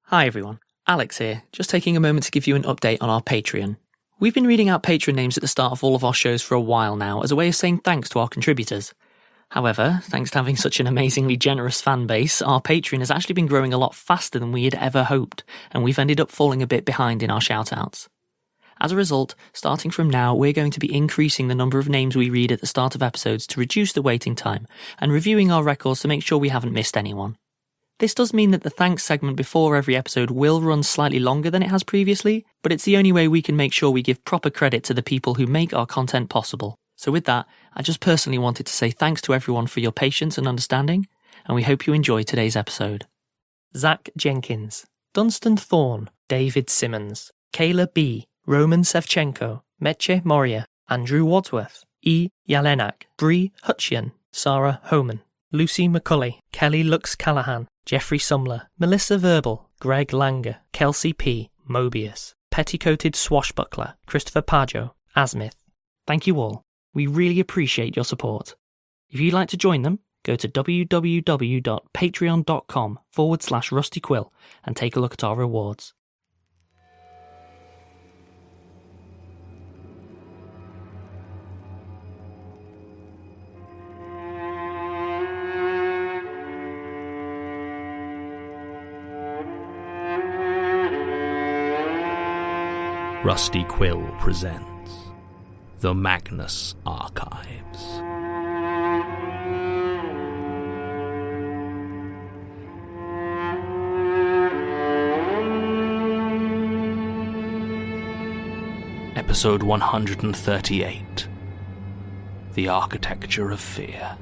Hi everyone, Alex here, just taking a moment to give you an update on our Patreon. We've been reading out Patreon names at the start of all of our shows for a while now as a way of saying thanks to our contributors. However, thanks to having such an amazingly generous fan base, our Patreon has actually been growing a lot faster than we had ever hoped, and we've ended up falling a bit behind in our shoutouts. As a result, starting from now, we're going to be increasing the number of names we read at the start of episodes to reduce the waiting time, and reviewing our records to make sure we haven't missed anyone. This does mean that the thanks segment before every episode will run slightly longer than it has previously, but it's the only way we can make sure we give proper credit to the people who make our content possible. So with that, I just personally wanted to say thanks to everyone for your patience and understanding, and we hope you enjoy today's episode. Zach Jenkins, Dunstan Thorne, David Simmons, Kayla B., Roman Sevchenko, Meche Moria, Andrew Wadsworth, E. Jelenak, Bree Hutchian, Sarah Homan, Lucy McCulley, Kelly Lux Callahan, Jeffrey Sumler, Melissa Verbal, Greg Langer, Kelsey P., Mobius, Petticoated Swashbuckler, Christopher Pajo, Asmith. Thank you all. We really appreciate your support. If you'd like to join them, go to www.patreon.com/rustyquill and take a look at our rewards. Rusty Quill presents The Magnus Archives. Episode 138. The Architecture of Fear.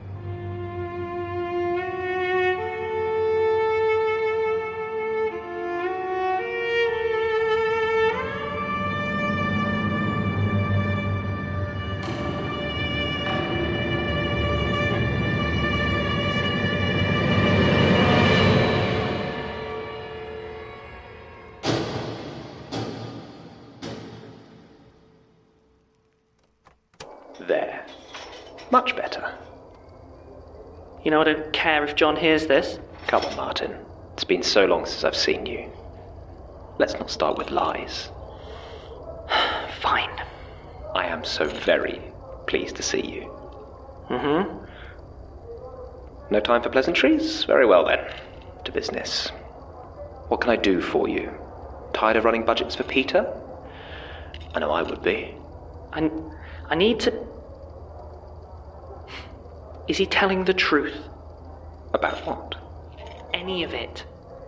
There. Much better. You know, I don't care if John hears this. Come on, Martin. It's been so long since I've seen you. Let's not start with lies. Fine. I am so very pleased to see you. Mm-hmm. No time for pleasantries? Very well then. To business. What can I do for you? Tired of running budgets for Peter? I know I would be. I need to... Is he telling the truth? About what? Any of it.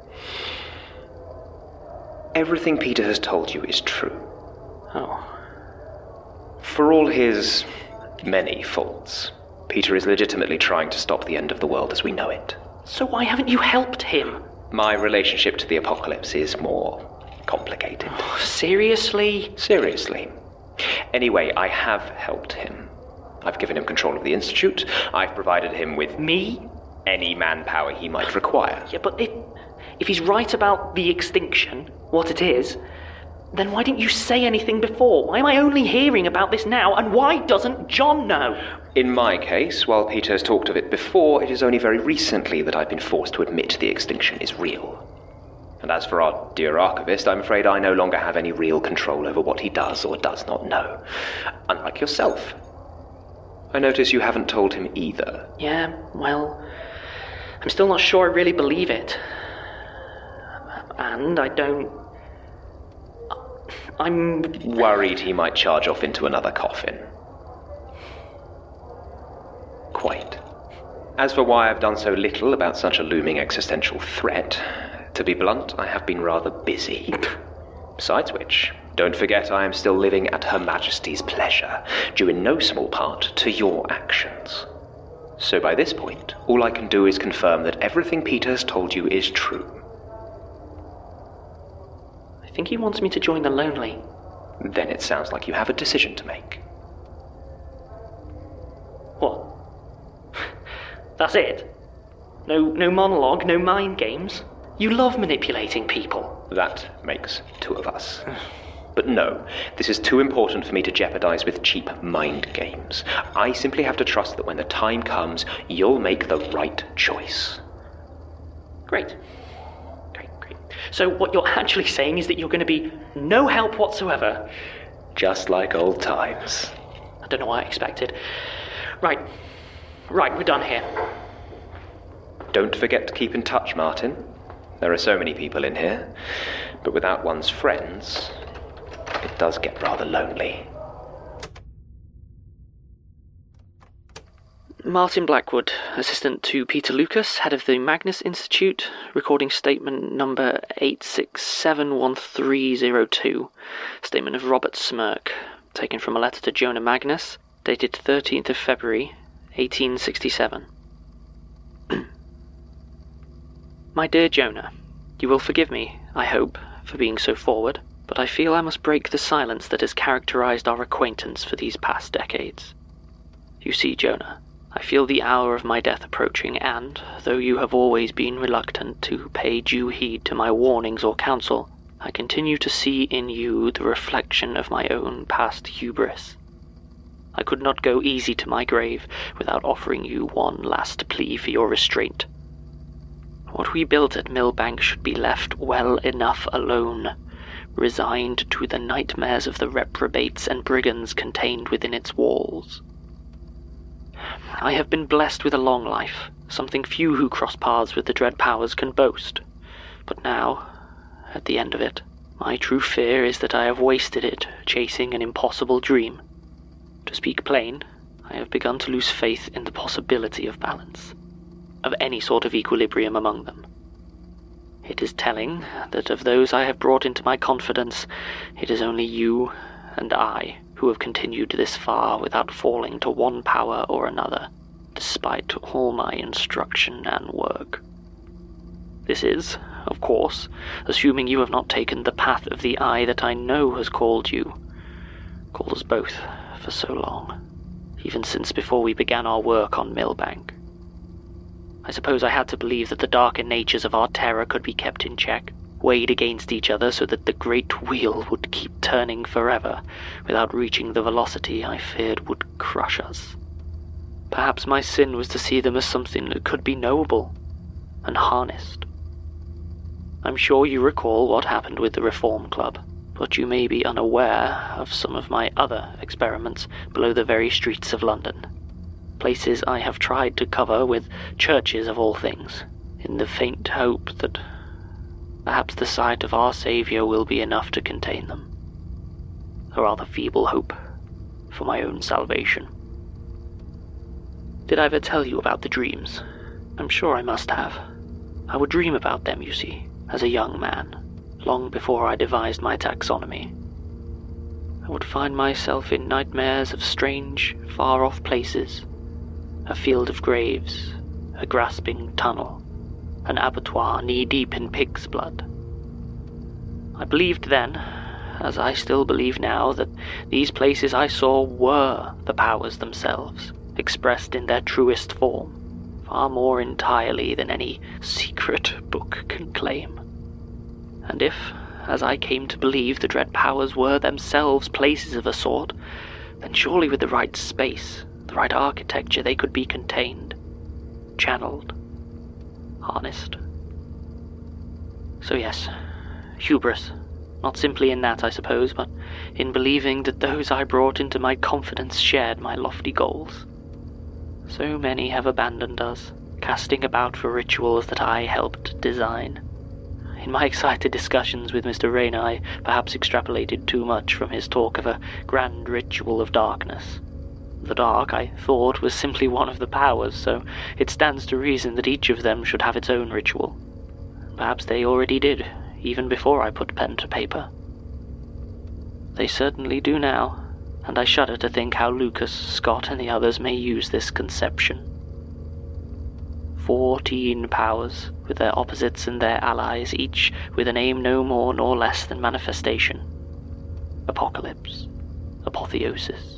Everything Peter has told you is true. Oh. For all his many faults, Peter is legitimately trying to stop the end of the world as we know it. So why haven't you helped him? My relationship to the apocalypse is more complicated. Oh, seriously? Seriously. Anyway, I have helped him. I've given him control of the Institute. I've provided him with... Me? Any manpower he might require. Yeah, but if he's right about the extinction, what it is, then why didn't you say anything before? Why am I only hearing about this now, and why doesn't John know? In my case, while Peter has talked of it before, it is only very recently that I've been forced to admit the extinction is real. And as for our dear archivist, I'm afraid I no longer have any real control over what he does or does not know. Unlike yourself. I notice you haven't told him either. Yeah, well, I'm still not sure I really believe it. And I'm worried he might charge off into another coffin. Quite. As for why I've done so little about such a looming existential threat, to be blunt, I have been rather busy. Besides which, don't forget I am still living at Her Majesty's pleasure, due in no small part to your actions. So by this point, all I can do is confirm that everything Peter has told you is true. I think he wants me to join the Lonely. Then it sounds like you have a decision to make. What? That's it? No monologue, no mind games? You love manipulating people. That makes two of us. But no, this is too important for me to jeopardize with cheap mind games. I simply have to trust that when the time comes, you'll make the right choice. Great. So what you're actually saying is that you're going to be no help whatsoever? Just like old times. I don't know what I expected. Right, we're done here. Don't forget to keep in touch, Martin. There are so many people in here, but without one's friends, it does get rather lonely. Martin Blackwood, assistant to Peter Lucas, head of the Magnus Institute, recording statement number 8671302, statement of Robert Smirk, taken from a letter to Jonah Magnus, dated 13th of February, 1867. My dear Jonah, you will forgive me, I hope, for being so forward, but I feel I must break the silence that has characterized our acquaintance for these past decades. You see, Jonah, I feel the hour of my death approaching, and, though you have always been reluctant to pay due heed to my warnings or counsel, I continue to see in you the reflection of my own past hubris. I could not go easy to my grave without offering you one last plea for your restraint. What we built at Millbank should be left well enough alone, resigned to the nightmares of the reprobates and brigands contained within its walls. I have been blessed with a long life, something few who cross paths with the dread powers can boast. But now, at the end of it, my true fear is that I have wasted it chasing an impossible dream. To speak plain, I have begun to lose faith in the possibility of balance, of any sort of equilibrium among them. It is telling that of those I have brought into my confidence, it is only you and I who have continued this far without falling to one power or another, despite all my instruction and work. This is, of course, assuming you have not taken the path of the eye that I know has called us both for so long, even since before we began our work on Millbank. I suppose I had to believe that the darker natures of our terror could be kept in check, weighed against each other so that the great wheel would keep turning forever without reaching the velocity I feared would crush us. Perhaps my sin was to see them as something that could be knowable and harnessed. I'm sure you recall what happened with the Reform Club, but you may be unaware of some of my other experiments below the very streets of London. Places I have tried to cover with churches of all things, in the faint hope that perhaps the sight of our Saviour will be enough to contain them. A rather feeble hope for my own salvation. Did I ever tell you about the dreams? I'm sure I must have. I would dream about them, you see, as a young man, long before I devised my taxonomy. I would find myself in nightmares of strange, far-off places, a field of graves, a grasping tunnel, an abattoir knee-deep in pig's blood. I believed then, as I still believe now, that these places I saw were the powers themselves, expressed in their truest form, far more entirely than any secret book can claim. And if, as I came to believe, the dread powers were themselves places of a sort, then surely with the right space, the right architecture, they could be contained, channeled, harnessed. So yes, hubris, not simply in that, I suppose, but in believing that those I brought into my confidence shared my lofty goals. So many have abandoned us, casting about for rituals that I helped design. In my excited discussions with Mr. Rayner, I perhaps extrapolated too much from his talk of a grand ritual of darkness. The dark, I thought, was simply one of the powers, so it stands to reason that each of them should have its own ritual. Perhaps they already did, even before I put pen to paper. They certainly do now, and I shudder to think how Lucas, Scott, and the others may use this conception. 14 powers, with their opposites and their allies, each with an aim no more nor less than manifestation. Apocalypse. Apotheosis.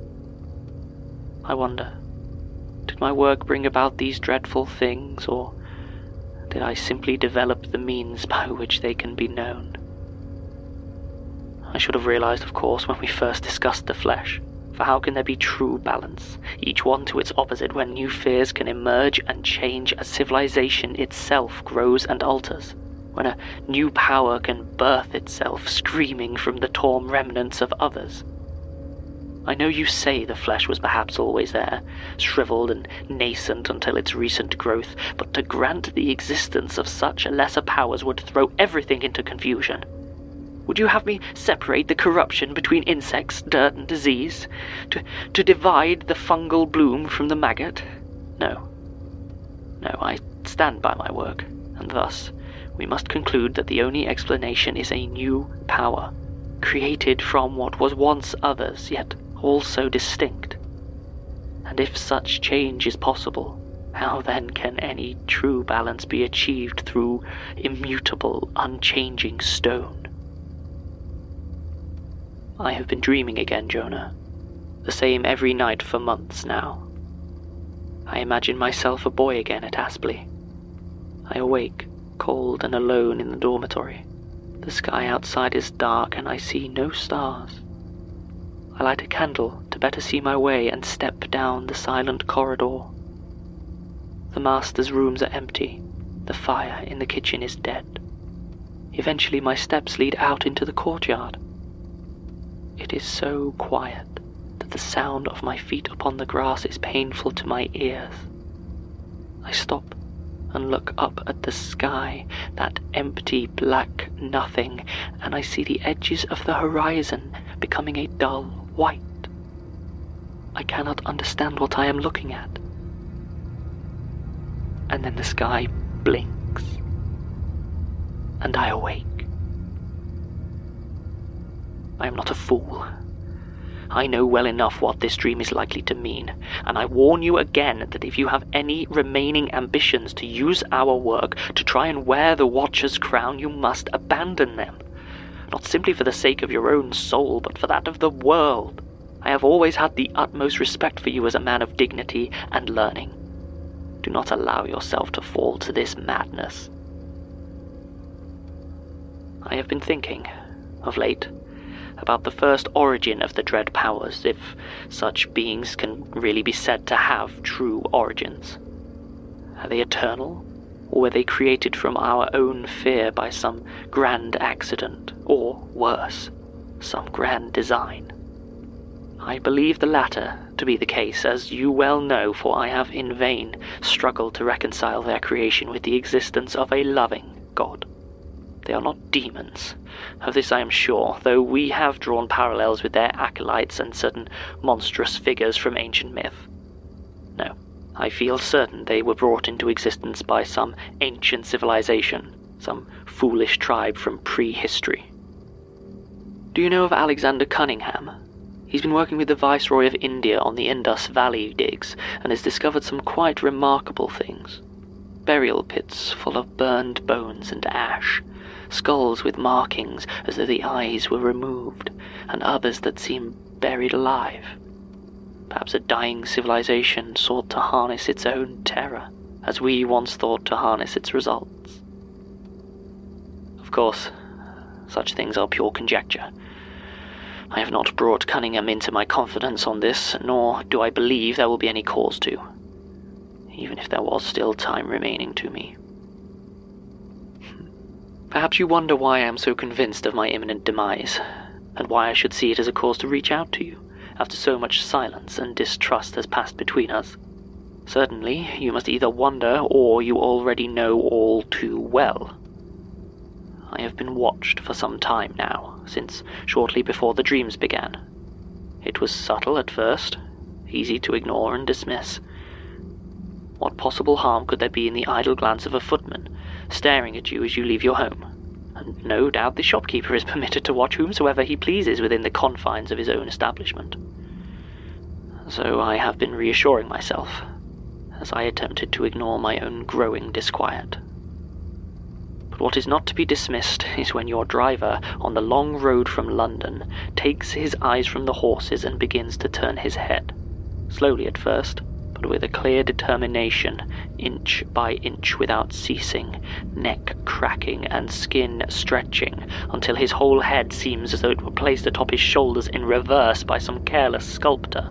I wonder, did my work bring about these dreadful things, or did I simply develop the means by which they can be known? I should have realized, of course, when we first discussed the flesh, for how can there be true balance, each one to its opposite, when new fears can emerge and change as civilization itself grows and alters, when a new power can birth itself screaming from the torn remnants of others. I know you say the flesh was perhaps always there, shriveled and nascent until its recent growth, but to grant the existence of such lesser powers would throw everything into confusion. Would you have me separate the corruption between insects, dirt, and disease? To divide the fungal bloom from the maggot? No. No, I stand by my work, and thus we must conclude that the only explanation is a new power, created from what was once others, yet also distinct. And if such change is possible, how then can any true balance be achieved through immutable, unchanging stone? I have been dreaming again, Jonah. The same every night for months now. I imagine myself a boy again at Aspley. I awake, cold and alone in the dormitory. The sky outside is dark and I see no stars. I light a candle to better see my way and step down the silent corridor. The master's rooms are empty. The fire in the kitchen is dead. Eventually my steps lead out into the courtyard. It is so quiet that the sound of my feet upon the grass is painful to my ears. I stop and look up at the sky, that empty black nothing, and I see the edges of the horizon becoming a dull white. I cannot understand what I am looking at. And then the sky blinks, and I awake. I am not a fool. I know well enough what this dream is likely to mean, and I warn you again that if you have any remaining ambitions to use our work to try and wear the Watcher's crown, you must abandon them. Not simply for the sake of your own soul, but for that of the world. I have always had the utmost respect for you as a man of dignity and learning. Do not allow yourself to fall to this madness. I have been thinking, of late, about the first origin of the dread powers, if such beings can really be said to have true origins. Are they eternal, or were they created from our own fear by some grand accident, or, worse, some grand design? I believe the latter to be the case, as you well know, for I have in vain struggled to reconcile their creation with the existence of a loving God. They are not demons, of this I am sure, though we have drawn parallels with their acolytes and certain monstrous figures from ancient myth. No, I feel certain they were brought into existence by some ancient civilization, some foolish tribe from prehistory. Do you know of Alexander Cunningham? He's been working with the Viceroy of India on the Indus Valley digs and has discovered some quite remarkable things. Burial pits full of burned bones and ash, skulls with markings as though the eyes were removed, and others that seem buried alive. Perhaps a dying civilization sought to harness its own terror, as we once thought to harness its results. Of course, such things are pure conjecture. I have not brought Cunningham into my confidence on this, nor do I believe there will be any cause to, even if there was still time remaining to me. Perhaps you wonder why I am so convinced of my imminent demise, and why I should see it as a cause to reach out to you, after so much silence and distrust has passed between us. Certainly, you must either wonder, or you already know all too well. I have been watched for some time now, since shortly before the dreams began. It was subtle at first, easy to ignore and dismiss. What possible harm could there be in the idle glance of a footman, staring at you as you leave your home? And no doubt the shopkeeper is permitted to watch whomsoever he pleases within the confines of his own establishment. So I have been reassuring myself, as I attempted to ignore my own growing disquiet. But what is not to be dismissed is when your driver, on the long road from London, takes his eyes from the horses and begins to turn his head, slowly at first, but with a clear determination, inch by inch without ceasing, neck cracking and skin stretching, until his whole head seems as though it were placed atop his shoulders in reverse by some careless sculptor.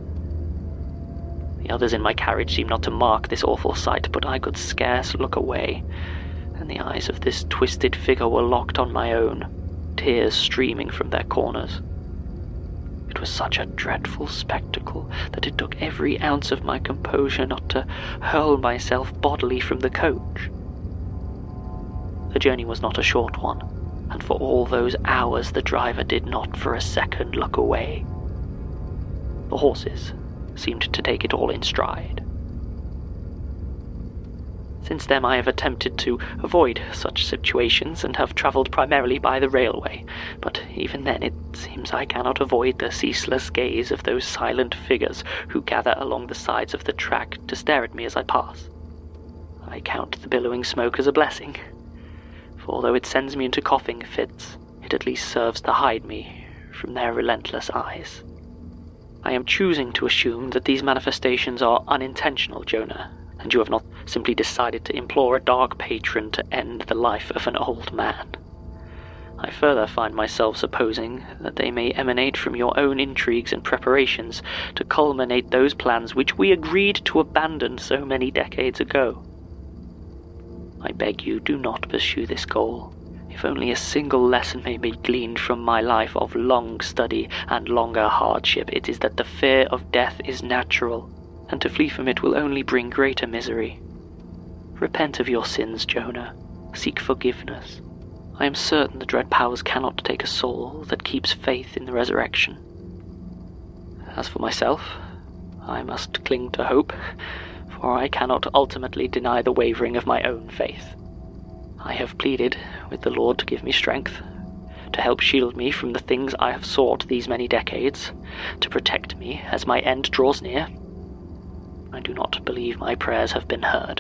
The others in my carriage seemed not to mark this awful sight, but I could scarce look away, and the eyes of this twisted figure were locked on my own, tears streaming from their corners. It was such a dreadful spectacle that it took every ounce of my composure not to hurl myself bodily from the coach. The journey was not a short one, and for all those hours the driver did not for a second look away. The horses seemed to take it all in stride. Since then I have attempted to avoid such situations and have travelled primarily by the railway, but even then it seems I cannot avoid the ceaseless gaze of those silent figures who gather along the sides of the track to stare at me as I pass. I count the billowing smoke as a blessing, for although it sends me into coughing fits, it at least serves to hide me from their relentless eyes. I am choosing to assume that these manifestations are unintentional, Jonah, and you have not simply decided to implore a dark patron to end the life of an old man. I further find myself supposing that they may emanate from your own intrigues and preparations to culminate those plans which we agreed to abandon so many decades ago. I beg you, do not pursue this goal. If only a single lesson may be gleaned from my life of long study and longer hardship, it is that the fear of death is natural, and to flee from it will only bring greater misery. Repent of your sins, Jonah. Seek forgiveness. I am certain the dread powers cannot take a soul that keeps faith in the resurrection. As for myself, I must cling to hope, for I cannot ultimately deny the wavering of my own faith. I have pleaded with the Lord to give me strength, to help shield me from the things I have sought these many decades, to protect me as my end draws near. I do not believe my prayers have been heard.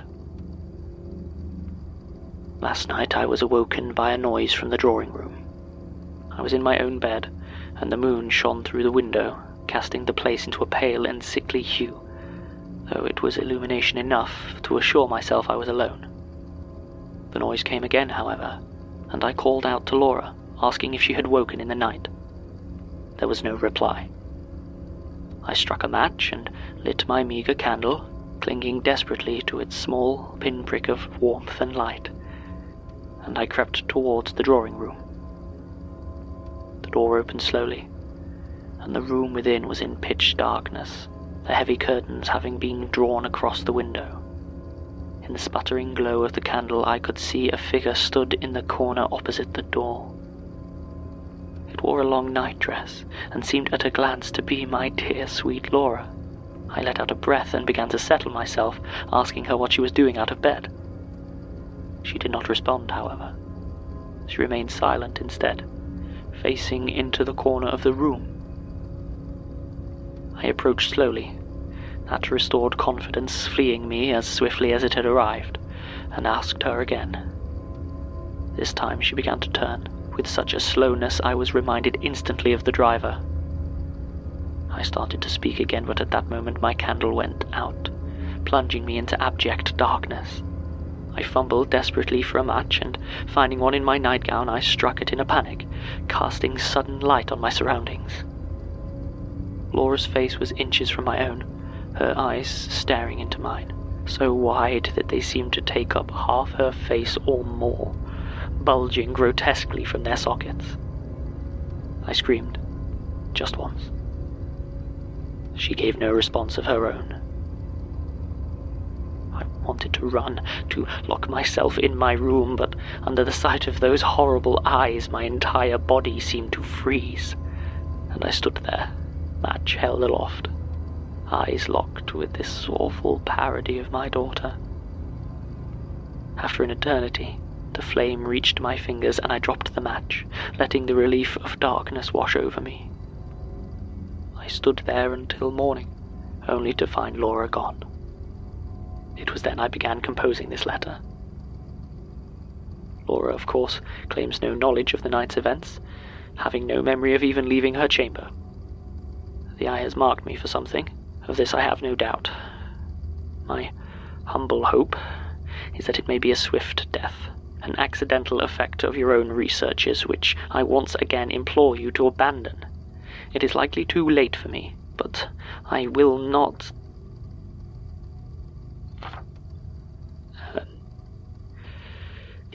Last night I was awoken by a noise from the drawing room. I was in my own bed, and the moon shone through the window, casting the place into a pale and sickly hue, though it was illumination enough to assure myself I was alone. The noise came again, however, and I called out to Laura, asking if she had woken in the night. There was no reply. I struck a match and lit my meagre candle, clinging desperately to its small pinprick of warmth and light, and I crept towards the drawing room. The door opened slowly, and the room within was in pitch darkness, the heavy curtains having been drawn across the window. In the sputtering glow of the candle I could see a figure stood in the corner opposite the door. It wore a long nightdress, and seemed at a glance to be my dear sweet Laura. I let out a breath and began to settle myself, asking her what she was doing out of bed. She did not respond, however. She remained silent instead, facing into the corner of the room. I approached slowly, that restored confidence fleeing me as swiftly as it had arrived, and asked her again. This time she began to turn, with such a slowness I was reminded instantly of the driver. I started to speak again, but at that moment my candle went out, plunging me into abject darkness. I fumbled desperately for a match, and finding one in my nightgown, I struck it in a panic, casting sudden light on my surroundings. Laura's face was inches from my own, her eyes staring into mine, so wide that they seemed to take up half her face or more, bulging grotesquely from their sockets. I screamed, just once. She gave no response of her own. I wanted to run, to lock myself in my room, but under the sight of those horrible eyes my entire body seemed to freeze, and I stood there, match held aloft, eyes locked with this awful parody of my daughter. After an eternity, the flame reached my fingers and I dropped the match, letting the relief of darkness wash over me. I stood there until morning, only to find Laura gone. It was then I began composing this letter. Laura, of course, claims no knowledge of the night's events, having no memory of even leaving her chamber. The eye has marked me for something, of this I have no doubt. My humble hope is that it may be a swift death, an accidental effect of your own researches, which I once again implore you to abandon. It is likely too late for me, but I will not...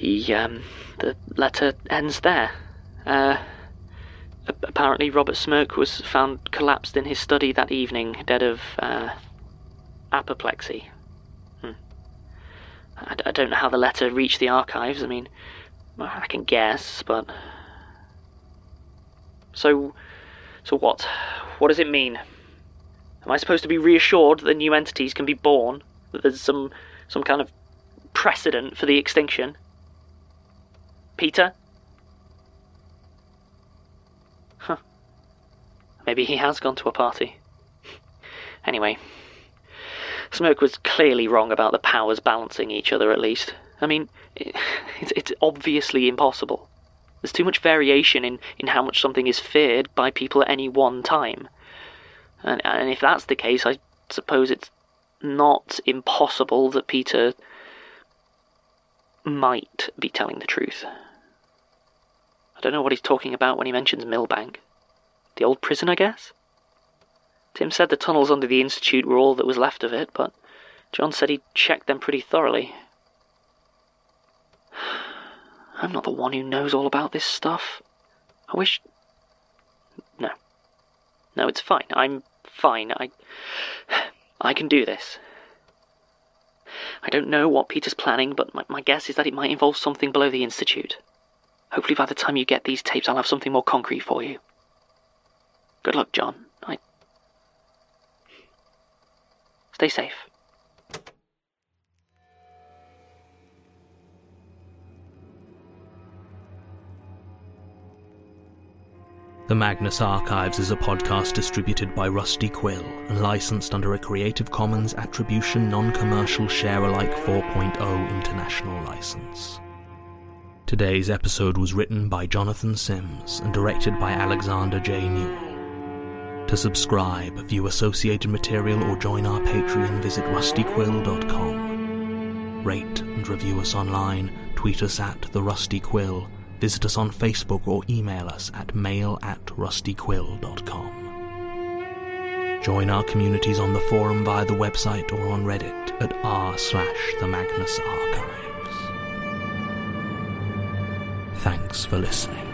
The letter ends there. Apparently Robert Smirk was found collapsed in his study that evening, dead of, apoplexy. I don't know how the letter reached the archives. I mean, I can guess, but... So what? What does it mean? Am I supposed to be reassured that new entities can be born? That there's some kind of precedent for the extinction? Peter? Huh. Maybe he has gone to a party. Anyway, Smirk was clearly wrong about the powers balancing each other, at least. I mean, it's obviously impossible. There's too much variation in how much something is feared by people at any one time. And if that's the case, I suppose it's not impossible that Peter might be telling the truth. I don't know what he's talking about when he mentions Millbank. The old prison, I guess? Tim said the tunnels under the Institute were all that was left of it, but John said he'd checked them pretty thoroughly. I'm not the one who knows all about this stuff. I wish... No, it's fine. I'm fine. I can do this. I don't know what Peter's planning, but my guess is that it might involve something below the Institute. Hopefully by the time you get these tapes, I'll have something more concrete for you. Good luck, John. Stay safe. The Magnus Archives is a podcast distributed by Rusty Quill and licensed under a Creative Commons Attribution Non-Commercial Share-alike 4.0 International License. Today's episode was written by Jonathan Sims and directed by Alexander J. Newell. To subscribe, view associated material or join our Patreon, visit rustyquill.com. Rate and review us online, tweet us at The Rusty Quill, visit us on Facebook or email us at mail@rustyquill.com. Join our communities on the forum via the website or on Reddit at r/The Magnus Archives. Thanks for listening.